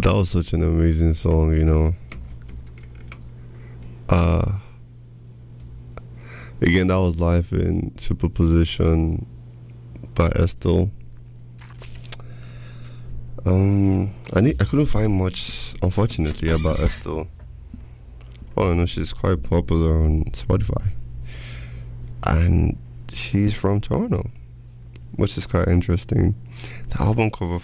That was such an amazing song, you know. Uh, Again, that was live in Superposition by Estelle. I couldn't find much, unfortunately, about Estelle. Oh, I know she's quite popular on Spotify, and she's from Toronto, which is quite interesting. The album cover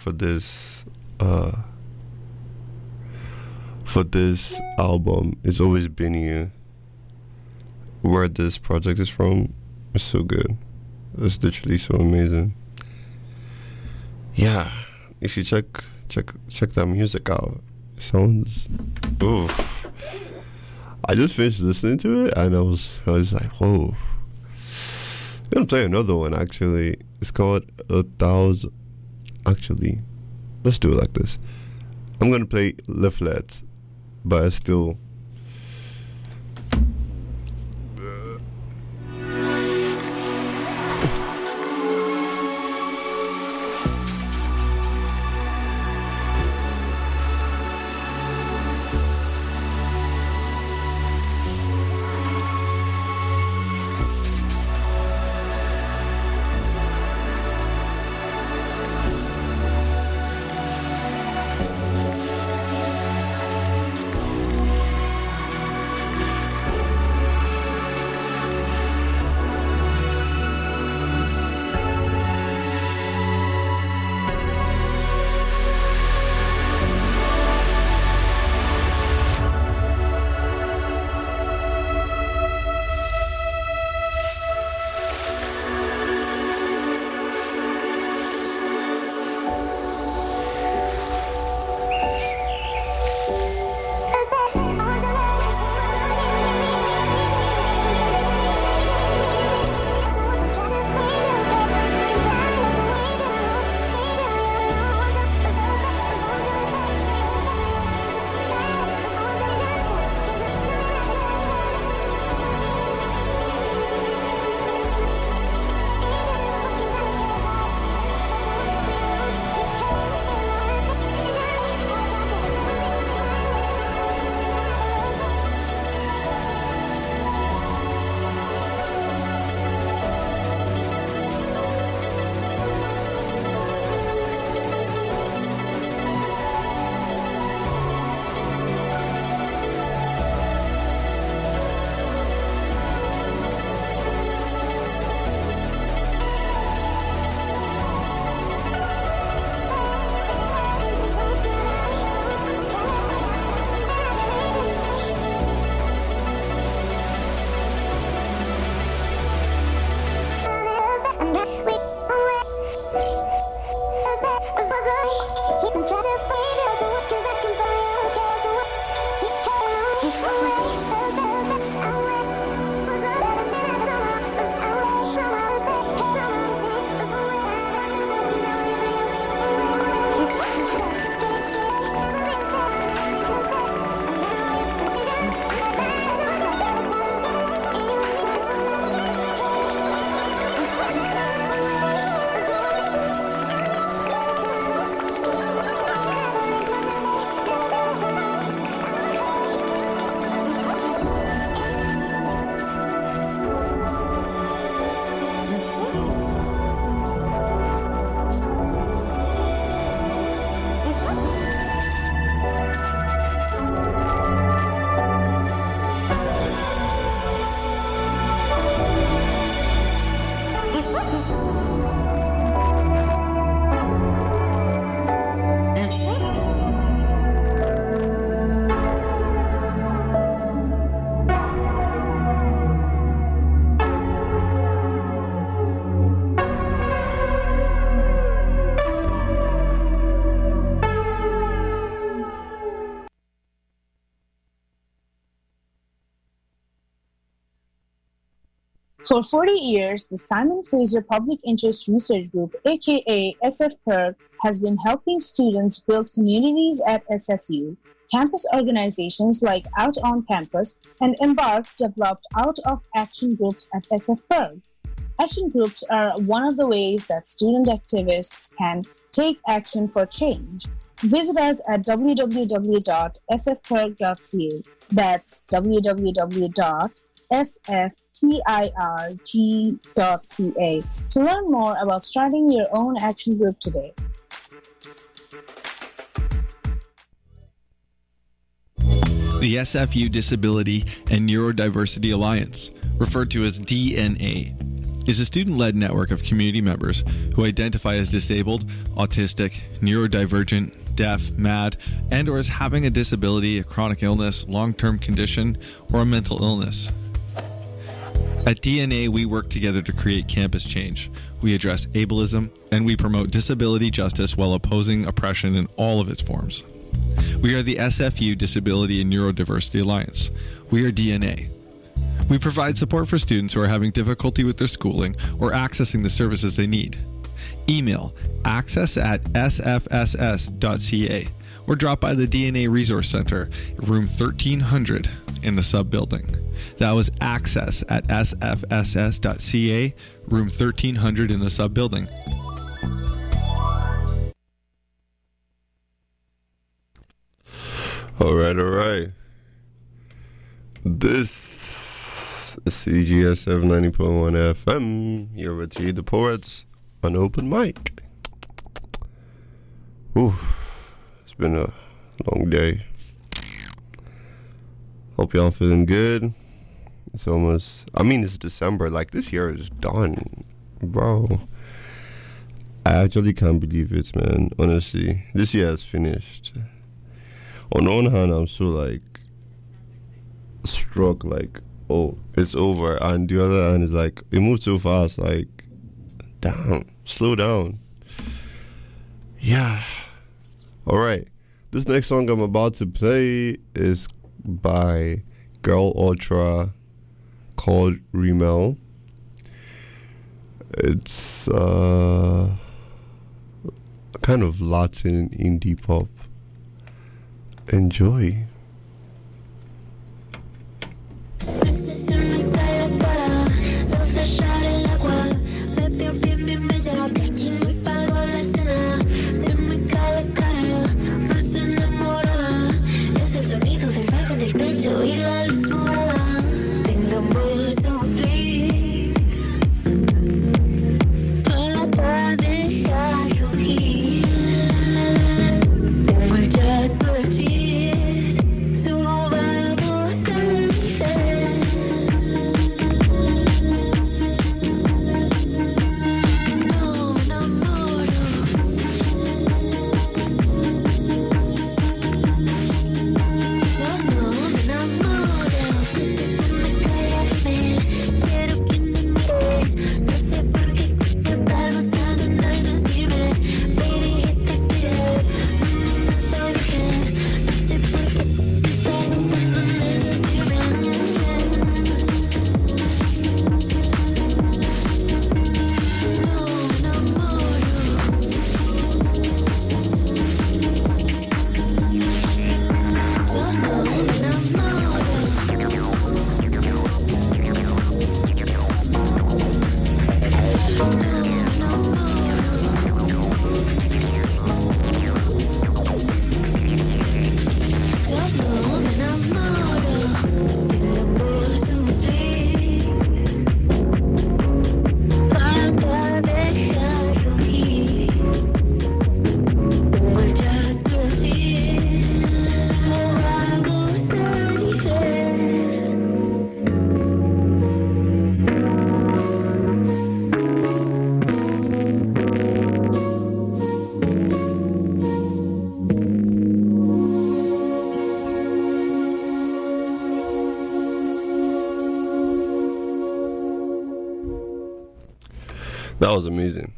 for this album is Always Been You. Where this project is from is so good. It's literally so amazing. Yeah, you should check that music out. It sounds oof. I just finished listening to it and I was like, whoa. I'm gonna play another one actually. It's called 1,000. Actually, let's do it like this. I'm gonna play Leaflet, but I still. For 40 years, the Simon Fraser Public Interest Research Group, aka SFPIRG, has been helping students build communities at SFU. Campus organizations like Out on Campus and Embark developed out-of-action groups at SFPIRG. Action groups are one of the ways that student activists can take action for change. Visit us at www.sfperg.ca. That's www.sfpirg.ca to learn more about starting your own action group today. The SFU Disability and Neurodiversity Alliance, referred to as DNA, is a student-led network of community members who identify as disabled, autistic, neurodivergent, deaf, mad, and or as having a disability, a chronic illness, long-term condition, or a mental illness. At DNA, we work together to create campus change. We address ableism, and we promote disability justice while opposing oppression in all of its forms. We are the SFU Disability and Neurodiversity Alliance. We are DNA. We provide support for students who are having difficulty with their schooling or accessing the services they need. Email access@sfss.ca or drop by the DNA Resource Center, room 1300 in the sub-building. That was access@sfss.ca, room 1300 in the sub-building. All right. This is CGSF 90.1 FM. You're with Read the Poets on Open Mic. Ooh, it's been a long day. Hope y'all feeling good. It's it's December. Like, this year is done, bro. I actually can't believe it, man. Honestly, this year is finished. On one hand, I'm so struck, oh, it's over. And the other hand is it moved so fast, damn, slow down. Yeah. Alright. This next song I'm about to play is by Girl Ultra, called Rimmel. It's kind of Latin indie pop. Enjoy. That was amazing.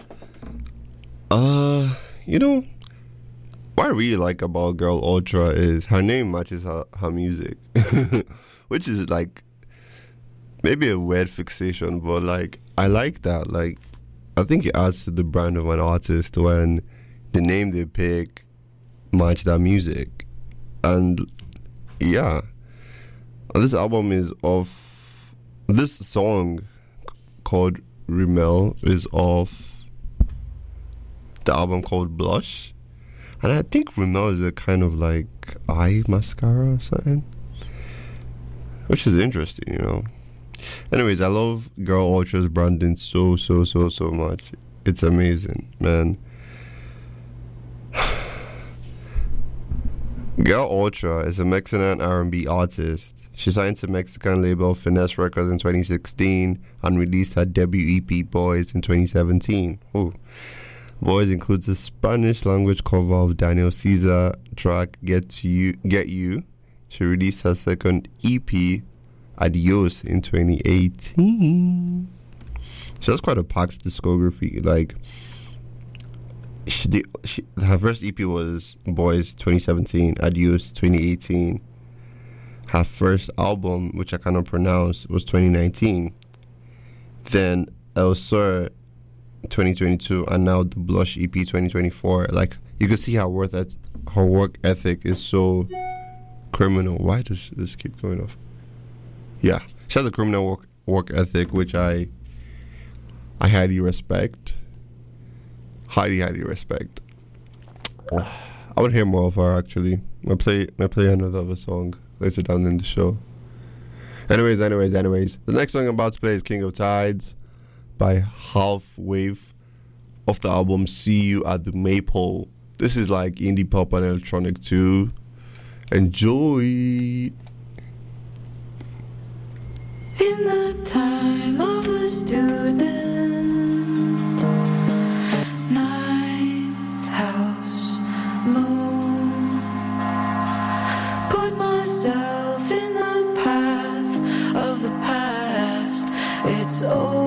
What I really like about Girl Ultra is her name matches her music. Which is maybe a weird fixation, but I like that. I think it adds to the brand of an artist when the name they pick match their music. And yeah. And this album is this song called Rimmel is off the album called Blush. And I think Rimmel is a kind of like eye mascara or something, which is interesting, you know. Anyways, I love Girl Ultra's branding so much. It's amazing, man. Girl Ultra is a Mexican R&B artist. She signed to Mexican label Finesse Records in 2016 and released her debut EP Boys in 2017. Ooh. Boys includes a Spanish language cover of Daniel Caesar track Get You. She released her second EP Adios in 2018. She has quite a packed discography. Like, her first EP was Boys 2017, Adios 2018. Her first album, which I cannot pronounce, was 2019. Then El Sur 2022, and now the Blush EP 2024. Like, you can see her work ethic is so criminal. Why does this keep going off? Yeah, she has a criminal work ethic, which I highly respect. Highly respect. I want to hear more of her, actually. I'll play another of a song later down in the show. Anyways. The next song I'm about to play is King of Tides by Half Wave off the album See You at the Maypole. This is like indie pop and electronic too. Enjoy. In the time of the student, ninth house moon, put myself in the path of the past. It's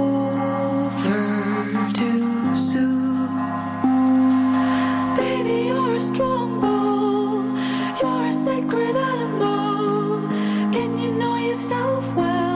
over too soon. Baby, you're a strong bull, you're a sacred animal. Can you know yourself well?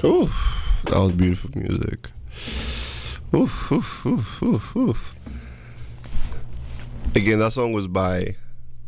Oof, that was beautiful music. Oof, oof, oof, oof, oof. Again, that song was by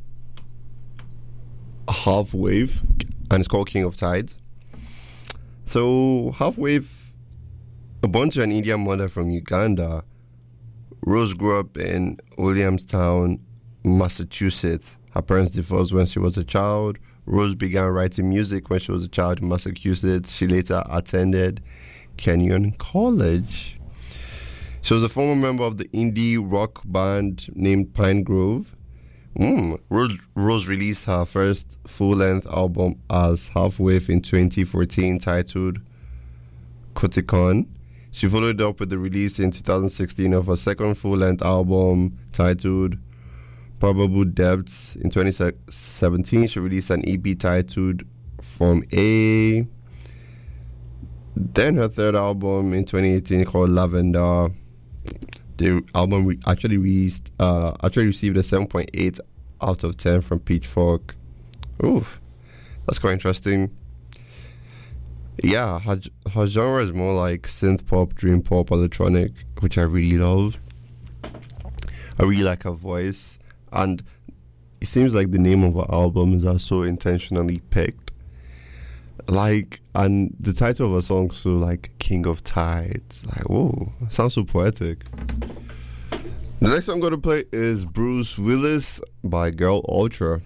Half Wave, and it's called King of Tides. So, Half Wave, born to an Indian mother from Uganda, Rose grew up in Williamstown, Massachusetts. Her parents divorced when she was a child. Rose began writing music when she was a child in Massachusetts. She later attended Kenyon College. She was a former member of the indie rock band named Pine Grove. Rose released her first full-length album as Half Wave in 2014 titled Kotikon. She followed up with the release in 2016 of her second full-length album titled Probable Depths. In 2017, she released an EP titled From A. Then her third album in 2018 called Lavender. The album actually received a 7.8 out of 10 from Pitchfork. Ooh, that's quite interesting. Yeah, her genre is more like synth pop, dream pop, electronic, which I really love. I really like her voice, and it seems like the name of her albums are so intentionally picked. Like, and the title of her song, so like King of Tides. Like, whoa, sounds so poetic. The next song I'm going to play is Bruce Willis by Girl Ultra.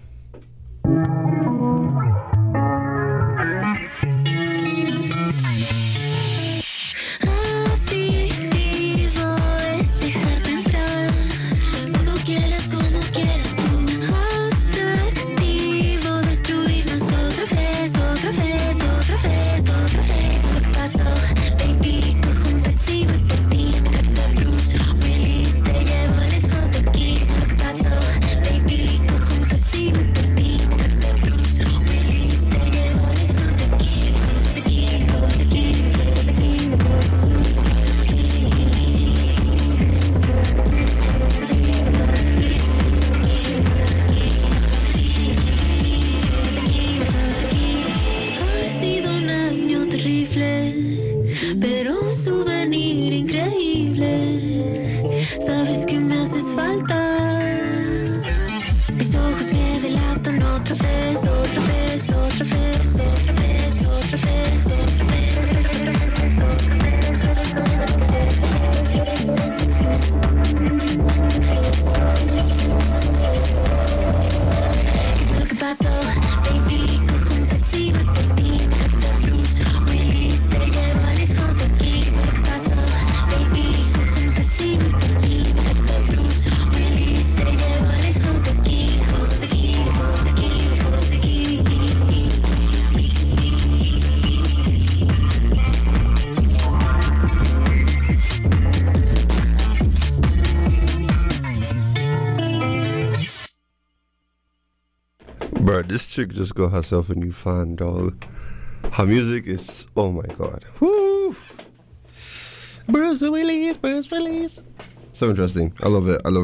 This chick just got herself a new fan, dog. Her music is, oh my god. Woo! Bruce Willis. So interesting. I love it.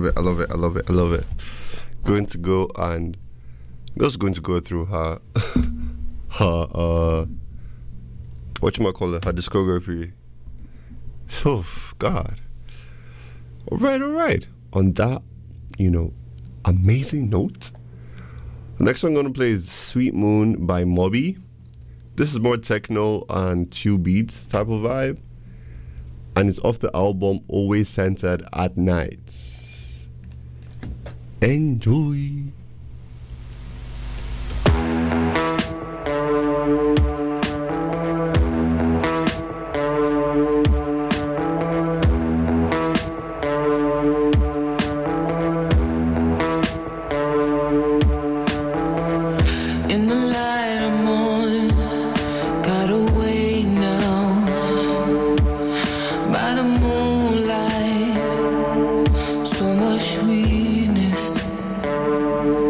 Going to go through her her discography. Oh god. Alright. On that, amazing note. The next one I'm going to play is Sweet Moon by Moby. This is more techno and chill beats type of vibe. And it's off the album Always Centered at Night. Enjoy. So much sweetness.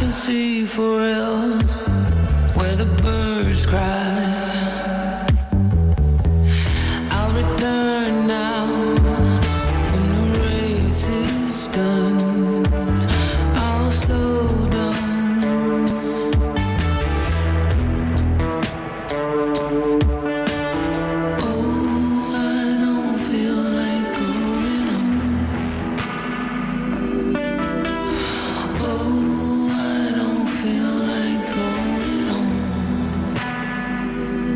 can see for real where the birds cry. I'll return now when the race is done. I'll slow down. Oh, I don't feel like going on. Oh, I don't feel like going on.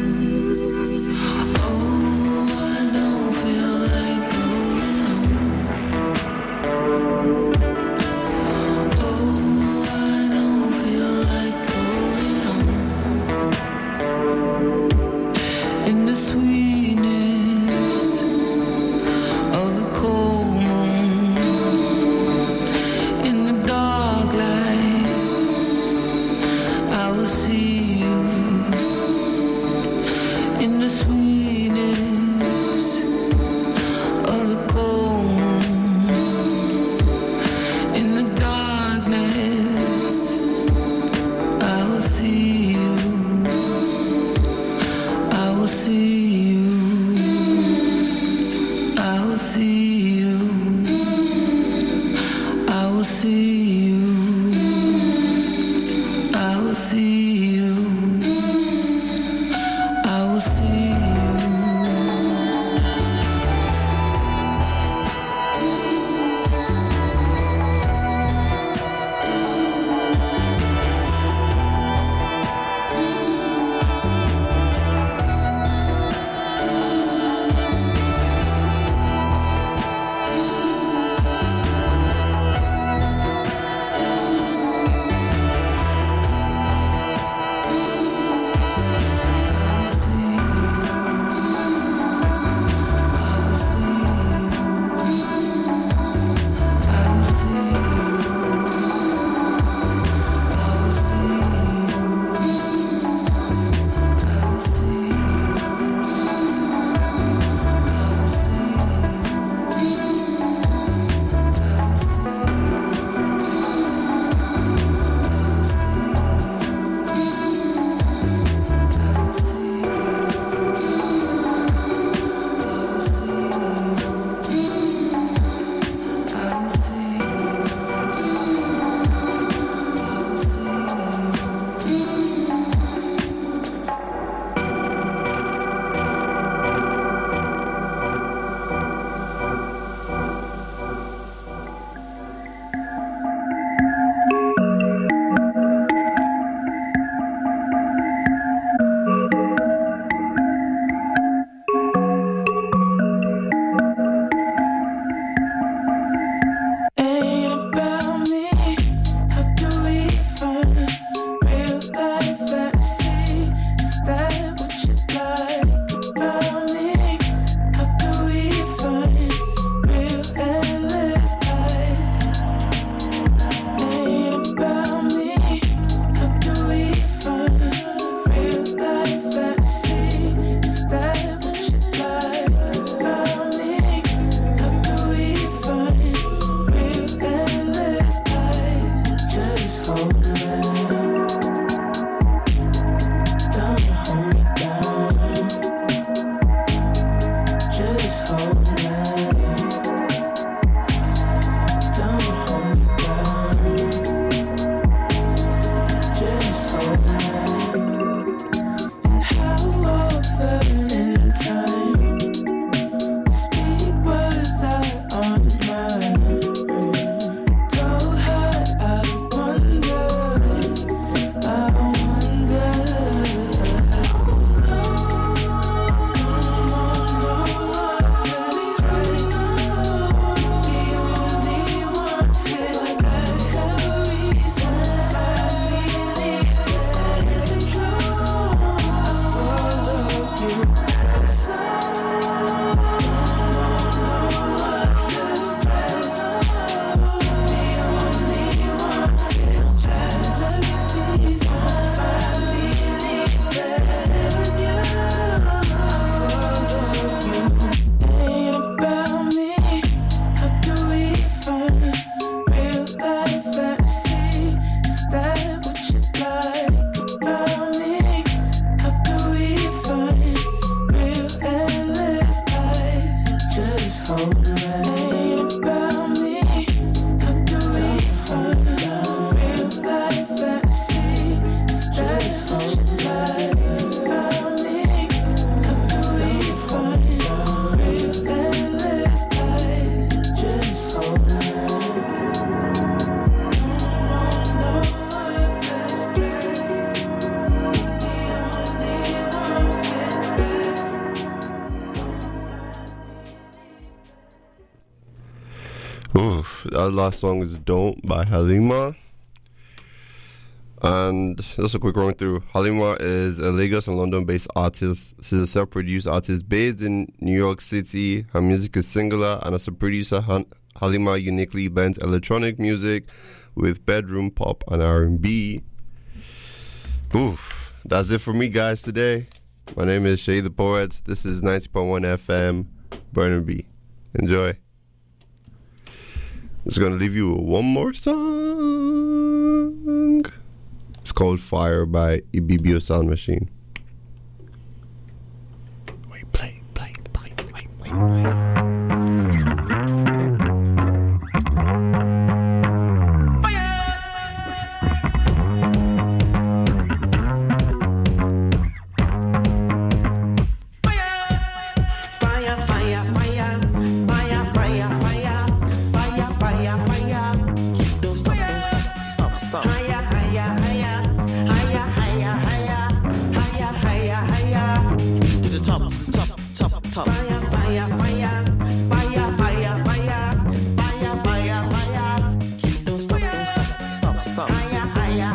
That last song is Don't by Halima. And just a quick run through. Halima is a Lagos and London-based artist. She's a self-produced artist based in New York City. Her music is singular, and as a producer, Halima uniquely blends electronic music with bedroom pop and R&B. Oof. That's it for me, guys, today. My name is Shay the Poet. This is 90.1 FM, Burnaby. Enjoy. I'm just going to leave you with one more song. It's called Fire by Ibibio Sound Machine. Wait, play. Top.